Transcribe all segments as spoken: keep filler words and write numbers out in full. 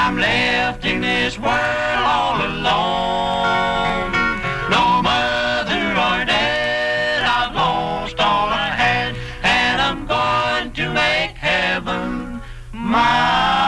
I'm left in this world all alone. No mother or dad, I've lost all I had, and I'm going to make heaven my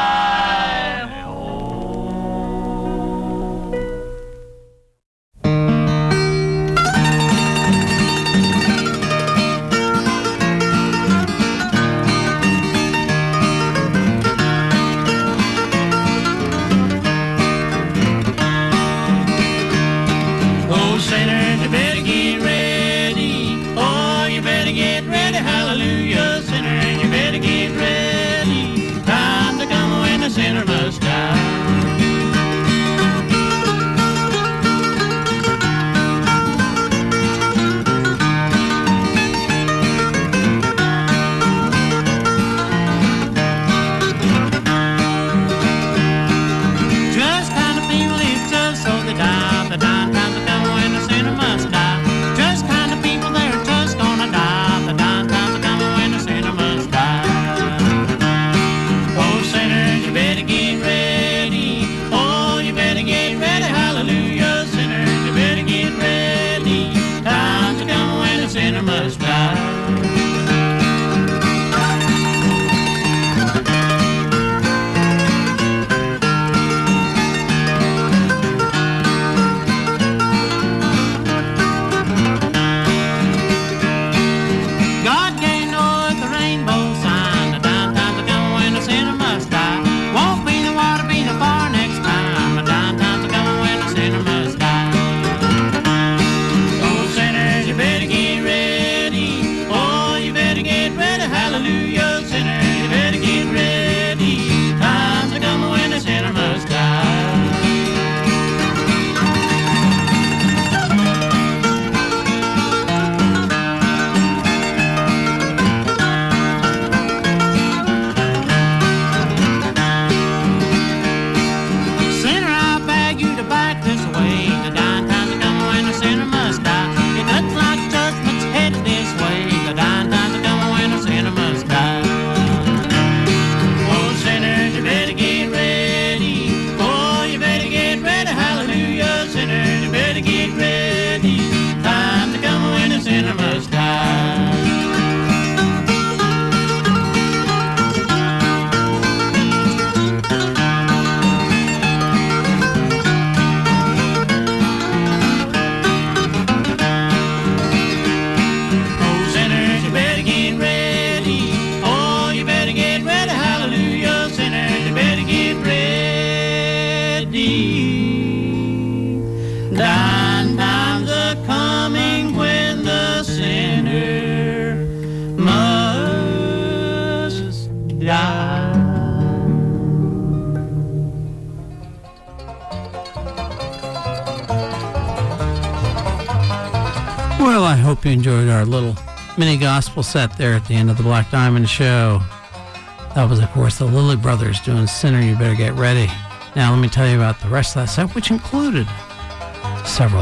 Well, I hope you enjoyed our little mini gospel set there at the end of the Black Diamond Show. That was, of course, the Lilly Brothers doing Sinner, You Better Get Ready. Now, let me tell you about the rest of that set, which included several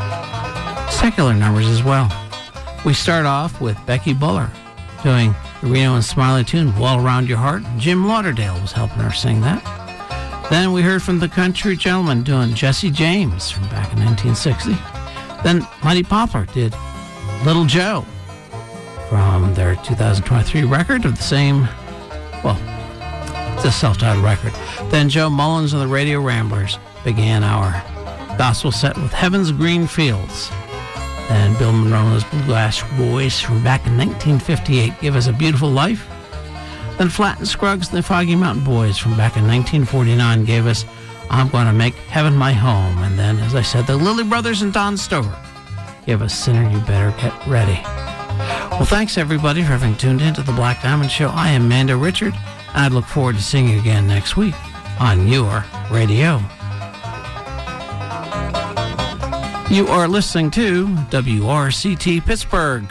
secular numbers as well. We start off with Becky Buller doing the Reno and Smiley tune, Wall Around Your Heart. Jim Lauderdale was helping her sing that. Then we heard from the Country Gentlemen doing Jesse James from back in nineteen sixty. Then Mighty Poplar did Little Joe from their two thousand twenty-three record of the same, well, it's a self-titled record. Then Joe Mullins and the Radio Ramblers began our gospel set with Heaven's Green Fields. Then Bill Monroe's Bluegrass Boys from back in nineteen fifty-eight, Give Us a Beautiful Life. Then Flatt and Scruggs and the Foggy Mountain Boys from back in nineteen forty-nine gave us I'm Gonna Make Heaven My Home. And then, as I said, the Lilly Brothers and Don Stover gave us Sinner, You Better Get Ready. Well, thanks everybody for having tuned in to the Black Diamond Show. I am Mando Richard, and I look forward to seeing you again next week on your radio. You are listening to W R C T Pittsburgh.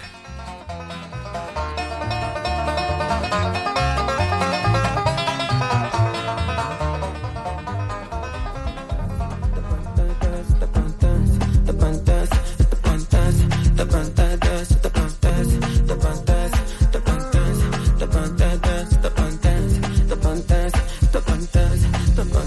The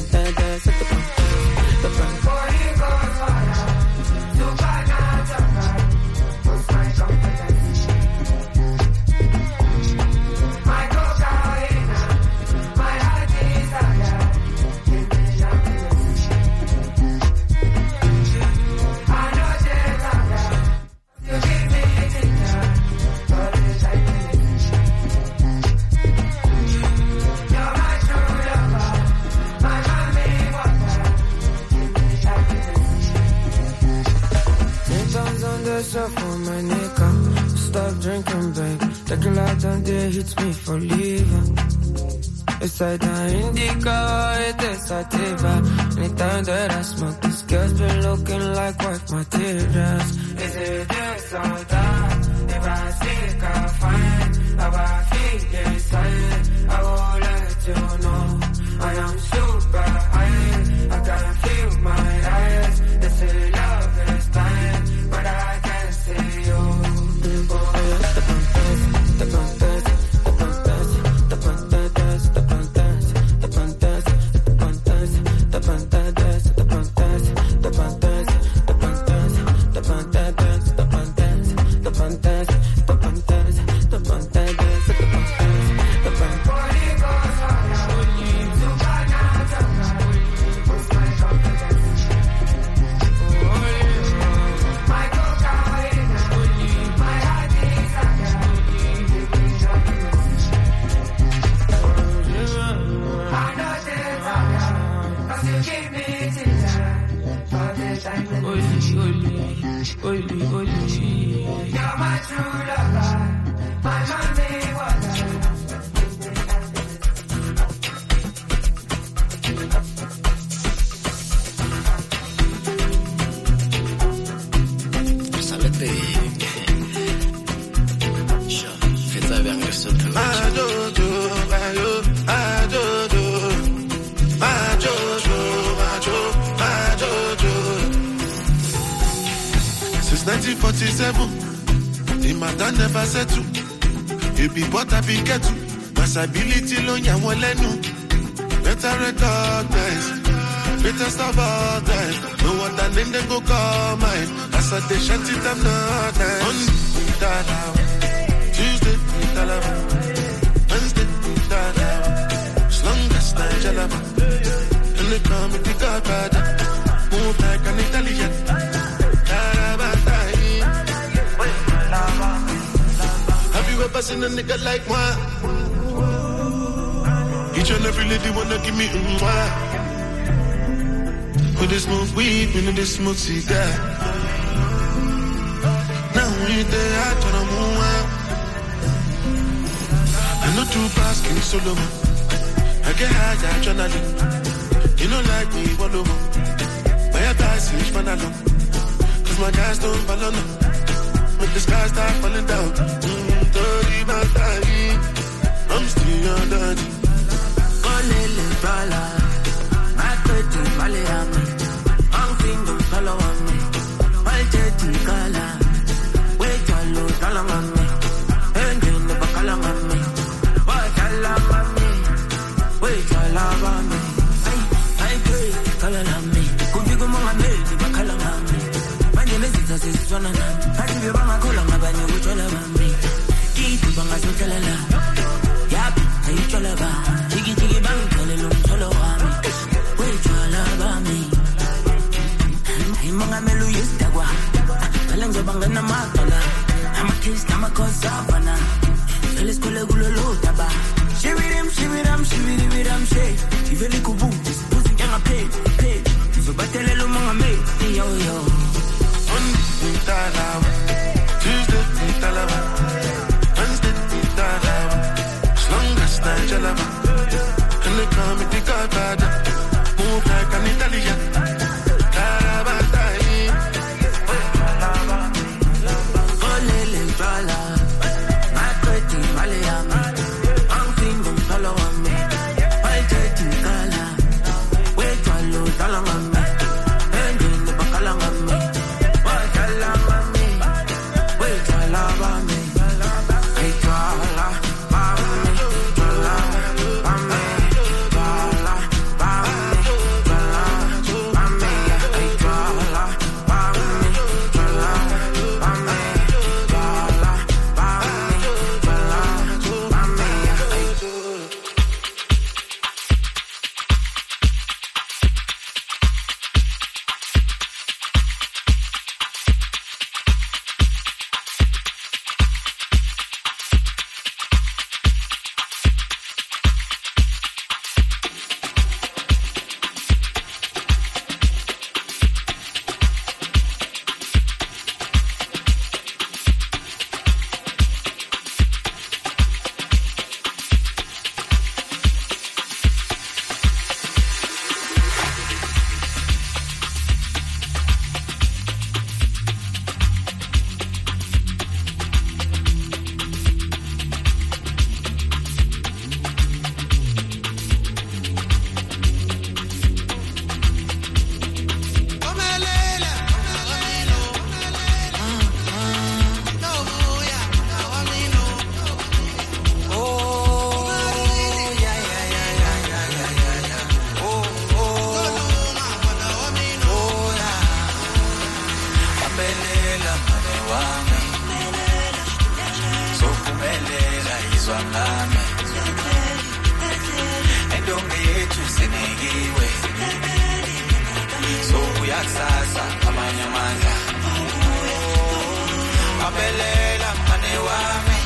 don't dare hit me for leaving. It's like the indica, it is sativa. Anytime that I smoke, this girl's been looking like wife materials. Is it this or that? If I think I find how I feel inside, I will let you know. I am super high, I can feel my eyes. They say love is blind, but I can't see you. Oh, the pantas, the pantas, the pantas, the pantas, the pantas, the pantas, the pantas, the pantas, the pantas, the pantas, the pantas, the pantas, the pantas, the pantas, the pantas, the pantas, the Oily, oily, you're my true lover, my money water. Savete Sure, fais ça vers le soto. Ajojo, ajo, ajojo, ajojo, ajo, ajojo. Since nineteen forty-seven, the matter never settle. You be what I be get to. Possibility lo ya won lenu. Better recognize, greatest of all time. No other name they go call mine. As I dey shanty them not nice. Monday, Dalawa. Tuesday, Dalawa. Wednesday, Dalawa. As long as Nigelaba. And they call me the Godfather. Move like an Italian. Have you ever seen a nigga like mine? Each and every lady wanna give me a mwah. When they smoke weed, when they smoke cigar. Now we there, I turn on more. I know two pass King Solomon. I get high, I turn on. You know like me, one over. But I pass each man alone. Cause my guys don't follow no. Make the sky start falling down. Mm, dirty my time. I'm still on dirty. Olele bala, my pretty Maliami. I'm thinking follow on me. My jetty color. Wait a low dollar on me. And you never call on me. What I love on me. Wait a love on me. I, I pray, color on me. Could you go on me? Never call on me. My name is Jesus, one of them. I give you my color, my band, you will love me. Keep you on my social love. Yap, I you tell about. Jiggy jiggy bang, tell you solo on me. Wait you love on me. I'm a melu yes dagwa. Talanga banga na matala. I'm a kiss, I'm a cause savana. Tell us kule gulo lo taba. Shivirim, shiviram, shiviriviram she. Iveli kubu, pussy yanga pay, pay. So batele lo mga me, yo yo. Monday, Dalawa. Tuesday, Dalawa. Wednesday, Dalawa. As long as Nigelaba. And they call me the Godfather. Move like an Italian. Carabatai. Olele bala, my pretty Maliami. I'm thinking follow on me. My jetty color. Wait a low dollar on me. And you never call on me. What I love on me. Wait a love on me. Wait a love on me. Wait a love on me. Wait a love on me. sinikiwe so uyakusasa amanye amandla abelela mane wami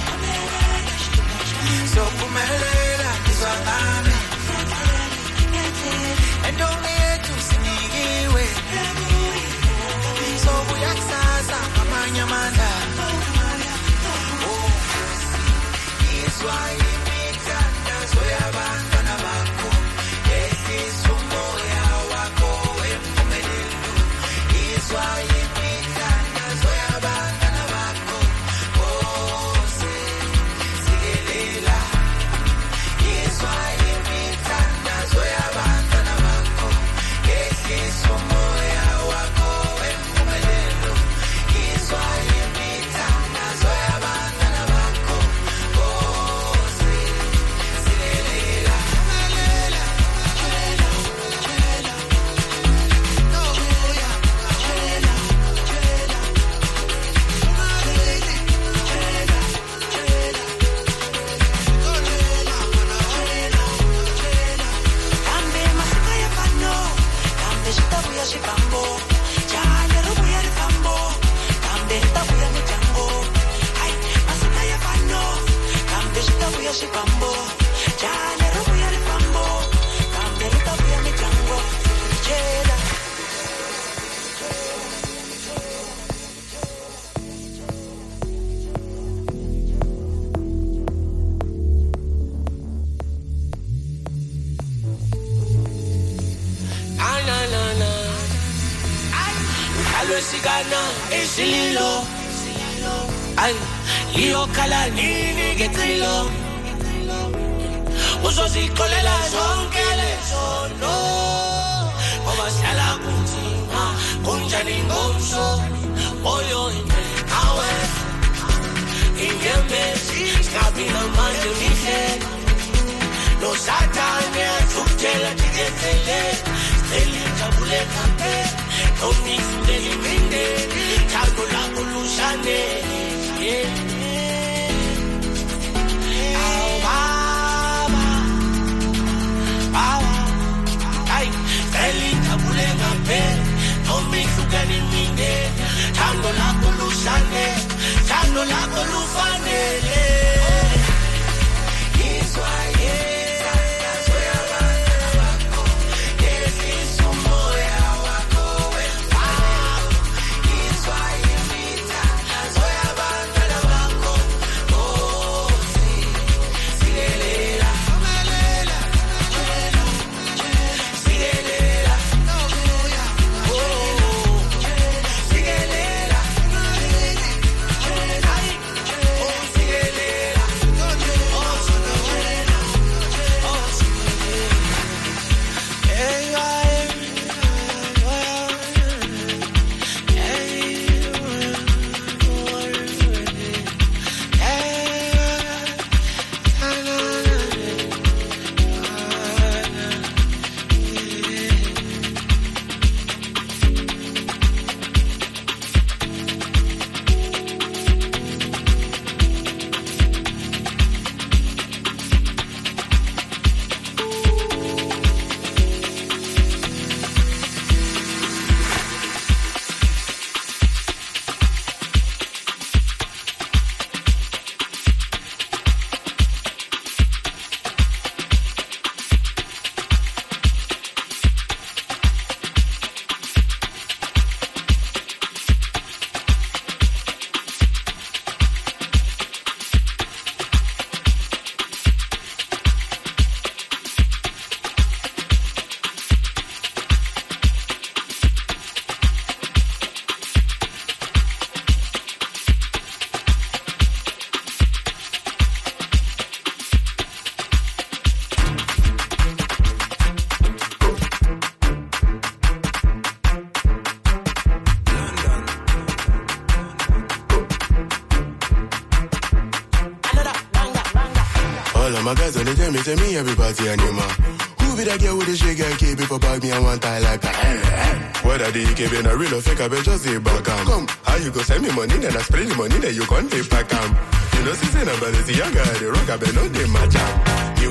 so kumelela izwangami endongi yethu sinikiwe so uyakusasa amanye amandla izwa imithanda soyabantwana bakho yesiso moya wakho wempumelelo izwa imithanda soyabantwana bakho ose sikelela izwa imithanda soyabantwana bakho yesiso moya wakho wempumelelo izwa imithanda soyabantwana bakho ose sikelela Kambe masika ya pano, kambe shitabuya shipambo, chale rubuya rifambo, kambe tabuya mijango. Ay, masika ya pano, kambe shitabuya shipambo, chale rubuya rifambo, kambe tabuya mijango. Chela. Na na na na. Ay, alwesigana esililo. Ay, liyo kala nini getilo. Uzozikolela zonke lezono. Ngoba sihlala kunzima, kunjani ngomso. Moyo ingawe. Ingemesi, skabi namanje mihlelo. No satane atukutela tigetele. Steli jabule kape. No mifundeli minde. Chango lako lushane. Yeah. Au baba. Baba. Ay. Steli jabule kape. No mifundeli minde. Chango lako lushane. Chango lako lufanele. Iswa yeah. My guys on the tell me, tell me everybody animal. Who be that girl with the shake and keep it for bag me and one tie like that? Whether the E K B a real or fake, I bet just say back am. Come, how you go send me money, then I spray the money, then you can't take back am. You know, since I'm about to see young guy, the rock, I bet no they match am. You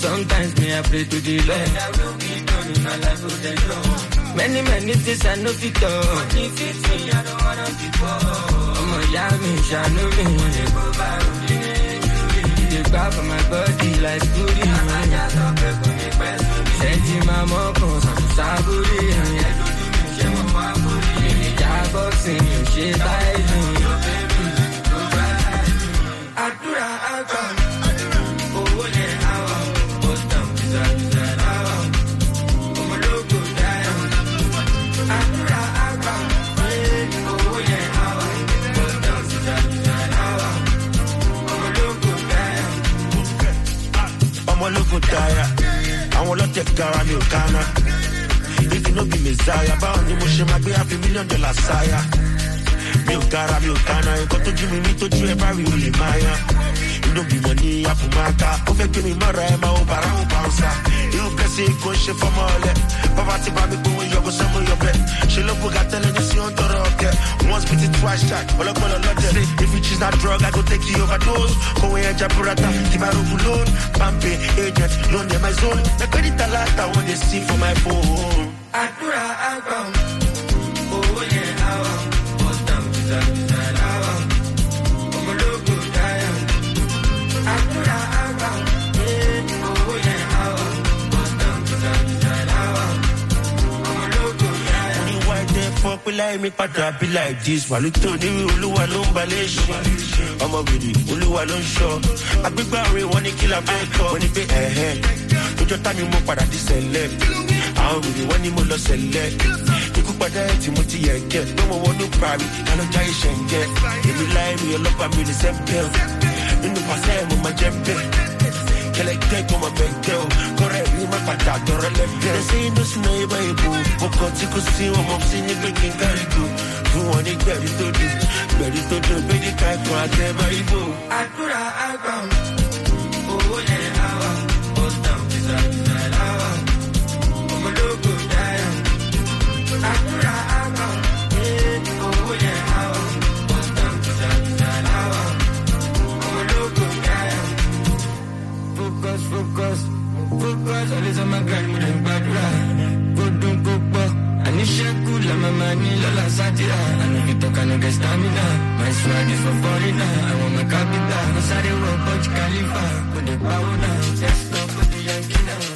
Sometimes me I pray to the Lord. I will be done in my life with the Lord. Many, many things I know fit all. Money fit me, I don't wanna be poor. I'm a young man, I know me. They go viral, they grab for my body like booty. Senti my mom, some saburi. Boxing, shit, I do. Adura, Adura. Oh, yeah, I want. Post down, design, design, I want. I'm a loco, die. Adura, Adura. Oh, yeah, I want. Post down, design, design, I want. I'm a loco, die. I'm a loco, die. I want to take care of your Ghana. If you no be Messiah, bound the motion might be half a million dollar sire. Milk cara, milk cana, you got to give me me to do every really Maya. You don't be money, I put my car. Over give me my rhyme, my opera, my bouncer. You can see it go shit from all that. Poverty, baby, boy, you go somewhere your bed. She love what got telling you, see on the rock. Once put it twice, shot. All I call a lot of if you choose that drug, I go take you overdose. Go away and Jaburata, keep my rope alone. Pampe, agent, loan in my zone. The credit a lot, I want to see for my phone. Adura, Adura. Oh, yeah, I want. Post down, design, design, I want. I'm a loco, die. Adura, Adura. Oh, yeah, I want. Post down, design, design, I want. I'm a loco, die. Only why they fuck we like me, but I be like this. While you told me, Uluwa don't balish. I'm a video, Uluwa don't show. I be barry, one kill a backup. When you pay a head, you just tell me more para this select. I don't really want him to select. You could put that Timothy get. No one want to parry. I don't try to get. If you lie, me, you look at me the same pill. In the past, I'm my jump. Collect take on my bed, girl. Correct me, my patat, or a left. They say no snake, baby. But got to see what I'm seeing, you can carry go. You want it, ready to do. Ready to do, baby, can't go out there, baby. I put out, I found. Oh, yeah, I want. Post down, design, design, I want. I'm a loco, die. I put out, I found. Oh, yeah, I want. Post down, design, design, I want. I'm a loco, die. Focus, focus, focus. All is on my grind, with them bad ride. Go, don't go, back. I need shit cool, I'm a man, Lola Satira. I know you talk, I know get stamina. My swag is for foreigner. I want my capital. No sorry, we'll punch Khalifa. Put the power now. Yes, no, put the Yankee now.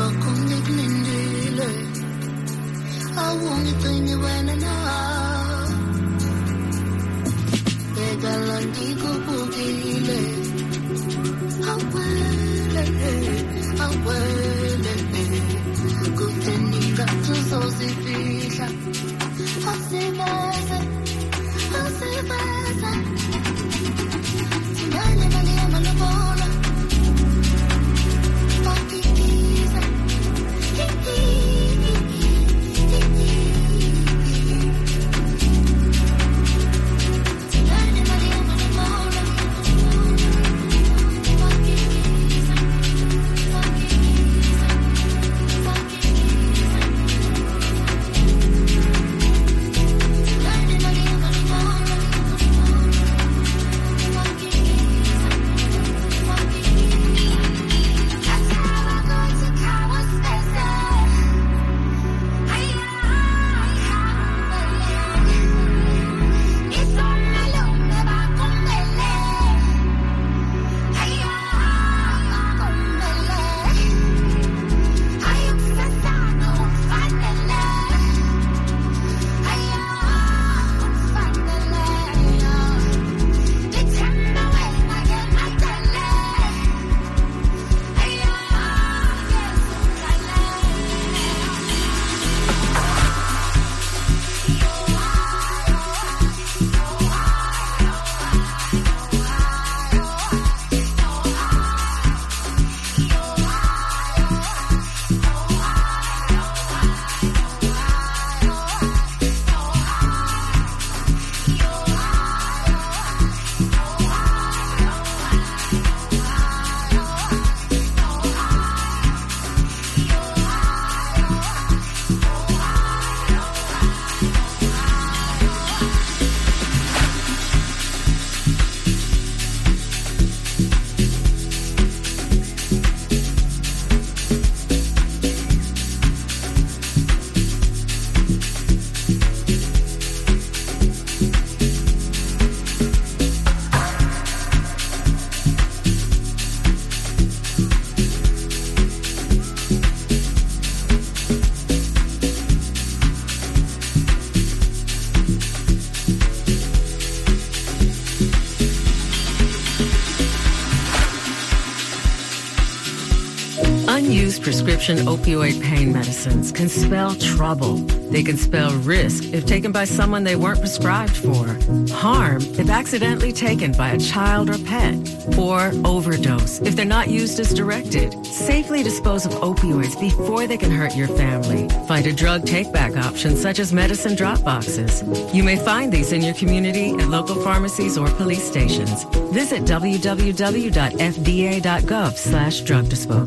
Unused prescription opioid pain medicines can spell trouble. They can spell risk if taken by someone they weren't prescribed for, harm if accidentally taken by a child or pet, or overdose if they're not used as directed. Safely dispose of opioids before they can hurt your family. Find a drug take-back option such as medicine drop boxes. You may find these in your community at local pharmacies or police stations. Visit w w w dot f d a dot gov slash drug disposal.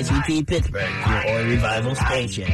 S E P Pittsburgh, your Oi Revival station.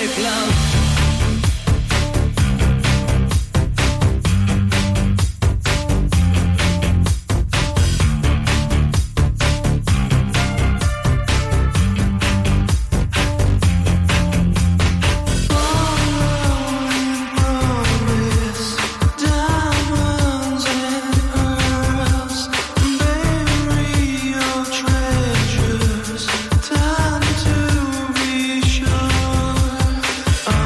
make love. Oh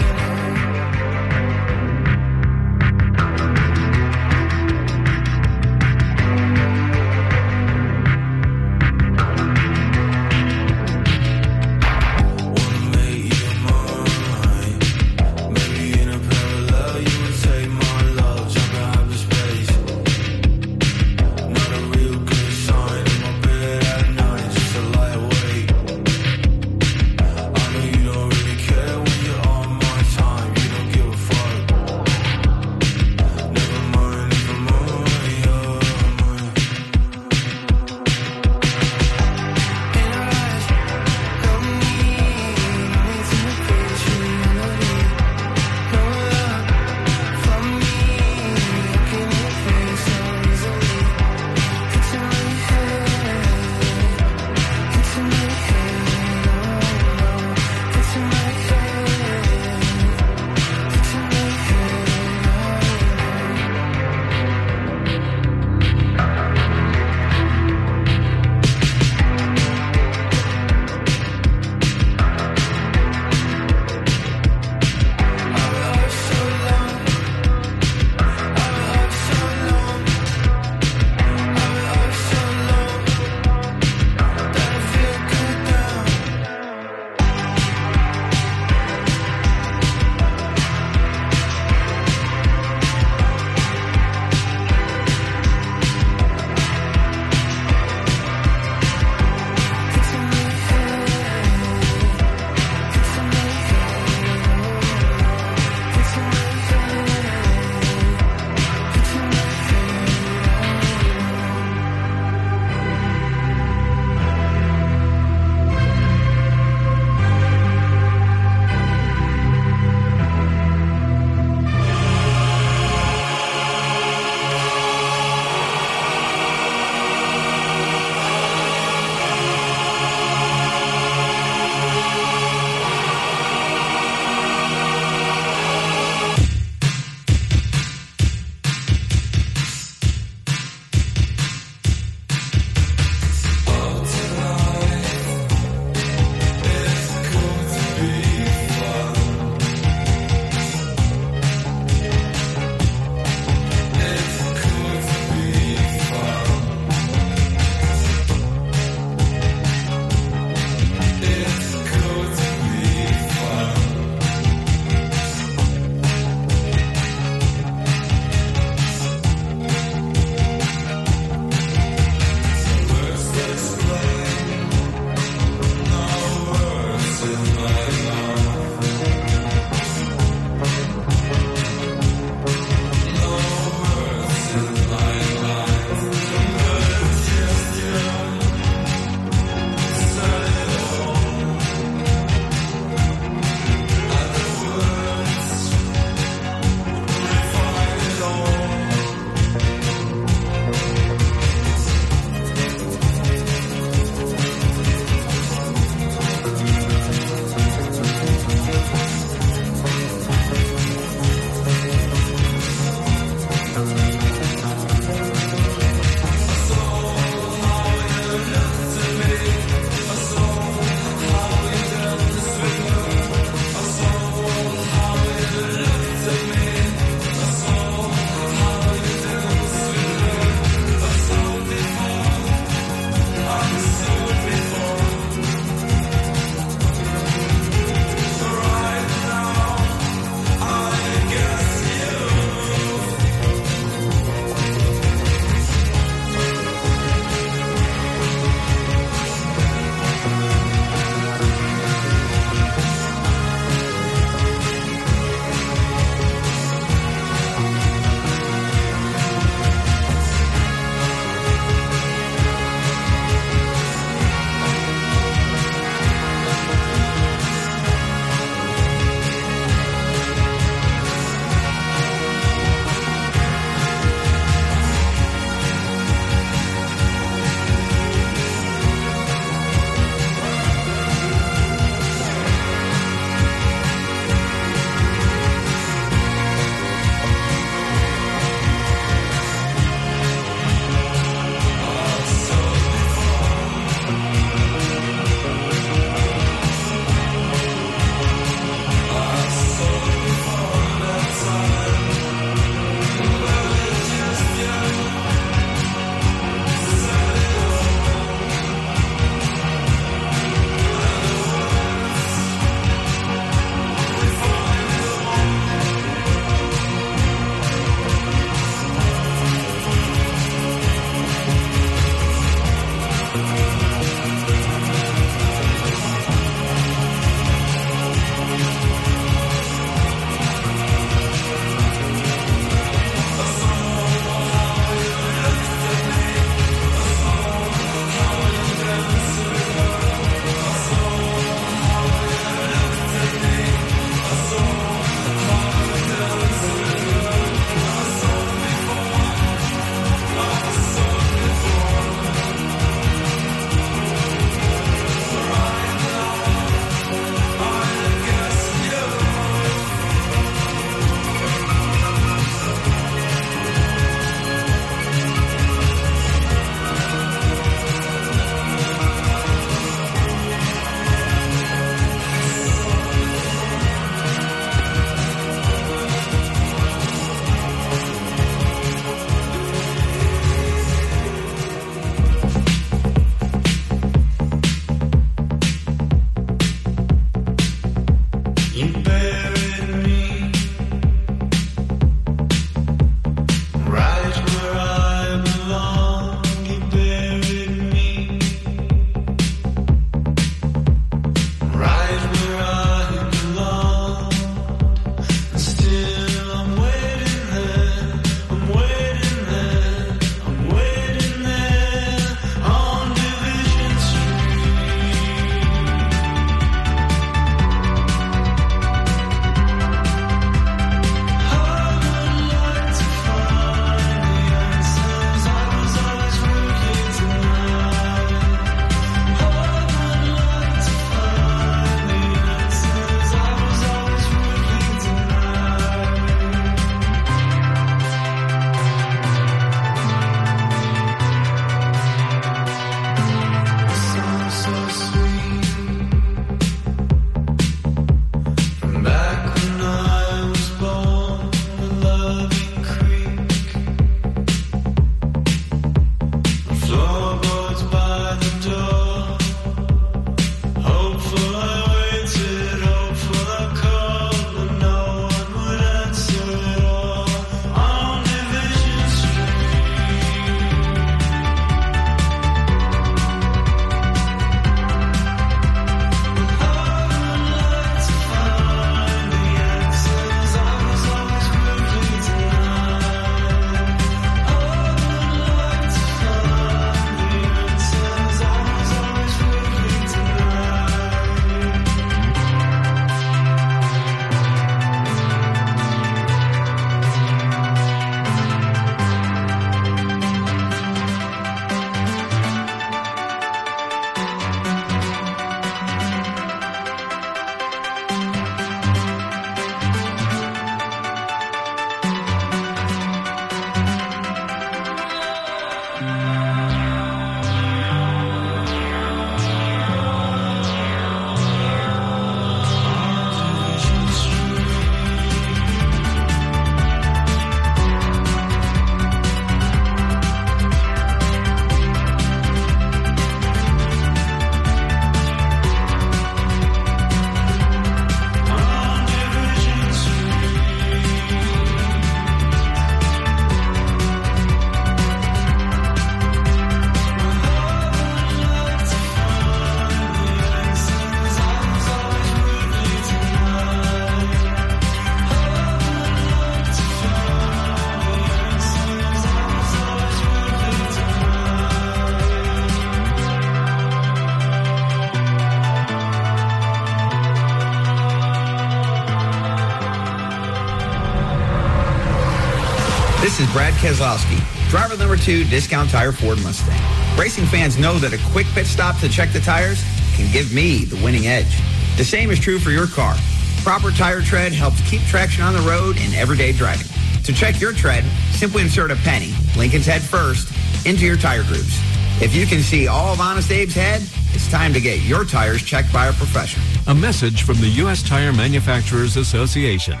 This is Brad Keselowski, driver number two, Discount Tire Ford Mustang. Racing fans know that a quick pit stop to check the tires can give me the winning edge. The same is true for your car. Proper tire tread helps keep traction on the road in everyday driving. To check your tread, simply insert a penny, Lincoln's head first, into your tire grooves. If you can see all of Honest Abe's head, it's time to get your tires checked by a professional. A message from the U S Tire Manufacturers Association.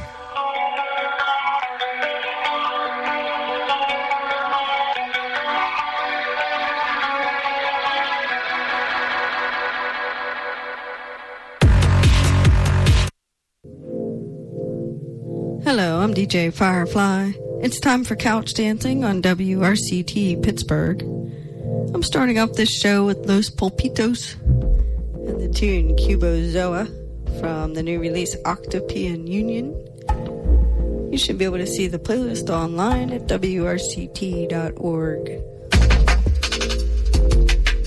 Hello, I'm D J Firefly. It's time for Couch Dancing on W R C T Pittsburgh. I'm starting off this show with Los Pulpitos and the tune Cubo Zoa from the new release Octopian Union. You should be able to see the playlist online at W R C T dot org.